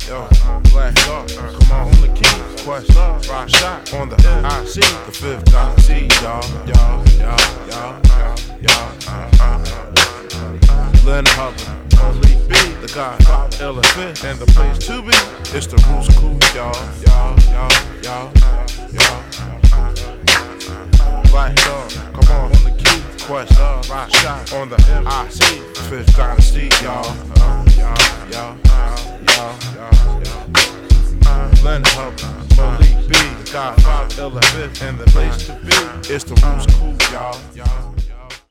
yo, Black Dog, come on the keys, Quest, Rock Shot on the IC, the fifth dynasty, y'all. Lynn Hubbard, Only B, the God, Elephant, and the place to be. It's the Roots Crew, y'all. Black Dog, come on the keys, Quest, Rock Shot on the IC, the fifth dynasty, y'all. Lynn Hubbard, Malik B, the God, Elephant, and the place to be. It's the Roots Crew, y'all.